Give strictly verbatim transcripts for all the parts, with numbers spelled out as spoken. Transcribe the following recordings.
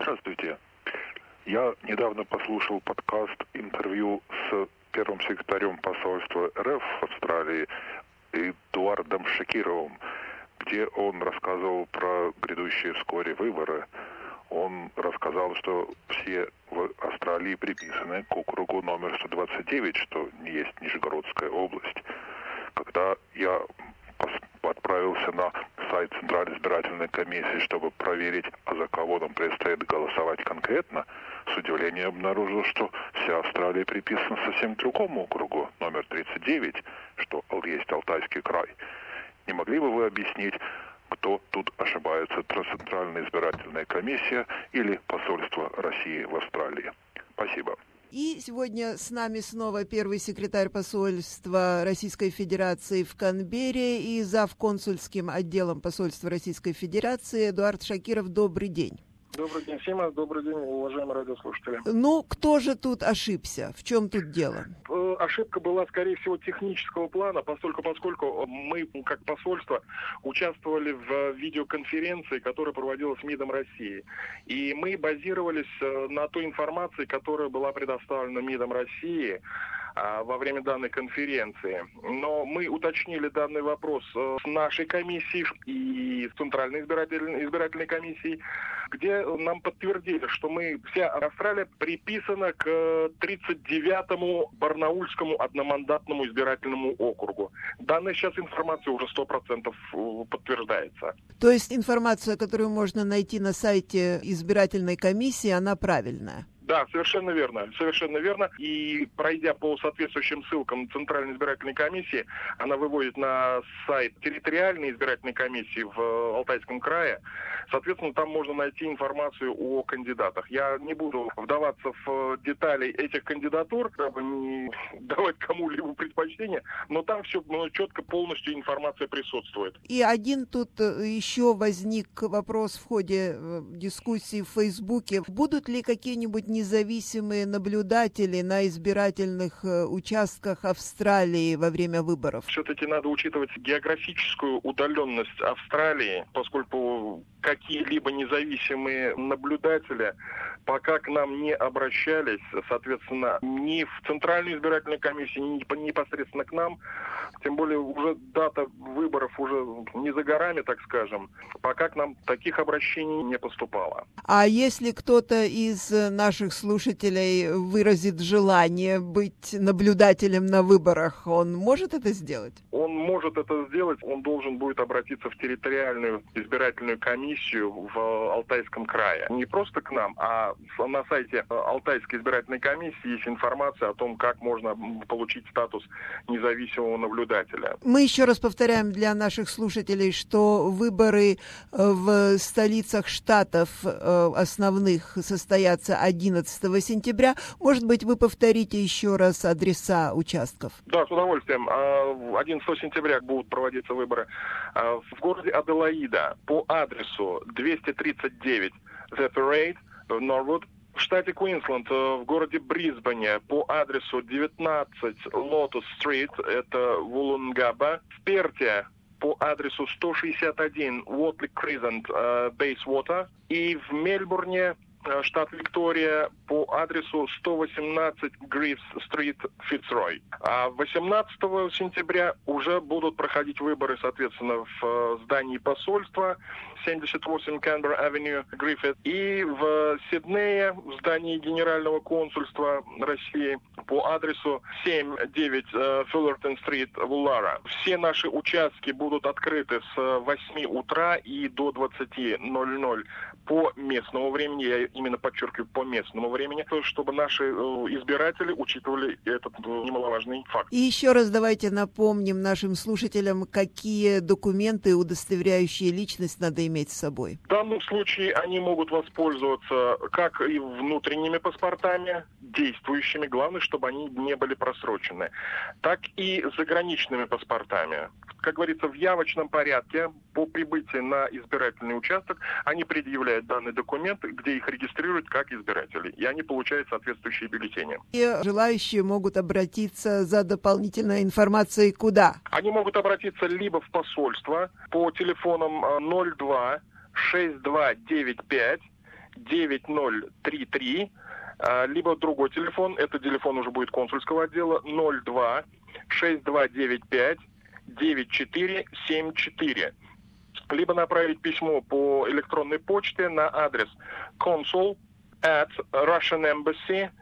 Здравствуйте. Я недавно послушал подкаст интервью с первым секретарем посольства РФ в Австралии Эдуардом Шакировым, где он рассказывал про грядущие вскоре выборы. Он рассказал, что все в Австралии приписаны к округу номер сто двадцать девять, что не есть Нижегородская область. Когда я отправился на сайт Центральной избирательной комиссии, чтобы проверить, а за кого нам предстоит голосовать конкретно, с удивлением обнаружил, что вся Австралия приписана совсем к другому округу, номер тридцать девять, что есть Алтайский край. Не могли бы вы объяснить, кто тут ошибается, Центральная избирательная комиссия или посольство России в Австралии? Спасибо. И сегодня с нами снова первый секретарь посольства Российской Федерации в Канберре и зав. Консульским отделом посольства Российской Федерации Эдуард Шакиров. Добрый день. Добрый день, Сима. Добрый день, уважаемые радиослушатели. Ну, кто же тут ошибся? В чем тут дело? Ошибка была, скорее всего, технического плана, поскольку, поскольку мы, как посольство, участвовали в видеоконференции, которая проводилась МИДом России. И мы базировались на той информации, которая была предоставлена МИДом России во время данной конференции. Но мы уточнили данный вопрос с нашей комиссией и с Центральной избирательной, избирательной комиссией, где нам подтвердили, что мы, вся Австралия приписана к тридцать девятому Барнаульскому одномандатному избирательному округу. Данная сейчас информация уже сто процентов подтверждается. То есть информация, которую можно найти на сайте избирательной комиссии, она правильная? Да, совершенно верно, совершенно верно. И пройдя по соответствующим ссылкам Центральной избирательной комиссии, она выводит на сайт территориальной избирательной комиссии в Алтайском крае. Соответственно, там можно найти информацию о кандидатах. Я не буду вдаваться в детали этих кандидатур, чтобы не давать кому-либо предпочтение, но там все четко, полностью информация присутствует. И один тут еще возник вопрос в ходе дискуссии в Фейсбуке. Будут ли какие-нибудь независимые наблюдатели на избирательных участках Австралии во время выборов? Все-таки надо учитывать географическую удаленность Австралии, поскольку какие-либо независимые наблюдатели пока к нам не обращались, соответственно, ни в Центральную избирательную комиссию, ни непосредственно к нам, тем более уже дата выборов уже не за горами, так скажем, пока к нам таких обращений не поступало. А если кто-то из наших слушателей выразит желание быть наблюдателем на выборах, он может это сделать? Он может это сделать, он должен будет обратиться в территориальную избирательную комиссию в Алтайском крае. Не просто к нам, а на сайте Алтайской избирательной комиссии есть информация о том, как можно получить статус независимого наблюдателя. Мы еще раз повторяем для наших слушателей, что выборы в столицах штатов основных состоятся одиннадцатого сентября. Может быть, вы повторите еще раз адреса участков? Да, с удовольствием. одиннадцатого сентября будут проводиться выборы в городе Аделаида по адресу двести тридцать девять The Parade, Норвуд. В штате Квинсленд, в городе Брисбене, по адресу девятнадцать Lotus Street, это Вулунгаба. В Перте по адресу сто шестьдесят один Уотли Кризент, Бейсвотер. И в Мельбурне, штат Виктория, по адресу сто восемнадцать Грифс Стрит, Фицрой. А восемнадцатого сентября уже будут проходить выборы, соответственно, в здании посольства семьдесят восемь Canberra Avenue, Гриффит, и в Сиднее, в здании Генерального консульства России по адресу семь девять Фуллертон Стрит, Вуллара. Все наши участки будут открыты с восьми утра и до двадцати ноль-ноль по местному времени, я именно подчеркиваю, по местному времени, чтобы наши избиратели учитывали этот немаловажный факт. И еще раз давайте напомним нашим слушателям, какие документы, удостоверяющие личность, надо иметь с собой. В данном случае они могут воспользоваться как и внутренними паспортами, действующими, главное, чтобы они не были просрочены, так и заграничными паспортами. Как говорится, в явочном порядке по прибытии на избирательный участок они предъявляют данный документ, где их регистрируют как избирателей, и они получают соответствующие бюллетени. И желающие могут обратиться за дополнительной информацией куда? Они могут обратиться либо в посольство по телефонам ноль два шесть два девять пять девять ноль три три, либо другой телефон, это телефон уже будет консульского отдела, ноль два шесть два девять пять девять четыре семь четыре. Либо направить письмо по электронной почте на адрес consul at russianembassy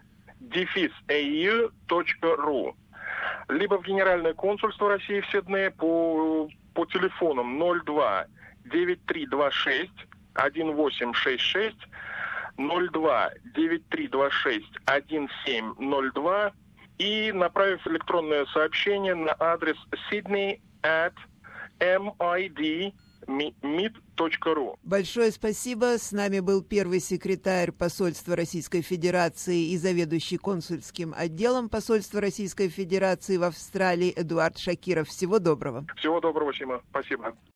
точка ру, либо в Генеральное консульство России в Сиднее по, по телефонам ноль два девять три два шесть один восемь шесть шесть, ноль два девять три два шесть один семь ноль два и направив электронное сообщение на адрес sydney at mid точка ру. Большое спасибо. С нами был первый секретарь посольства Российской Федерации и заведующий консульским отделом посольства Российской Федерации в Австралии Эдуард Шакиров. Всего доброго. Всего доброго, Сима. Спасибо.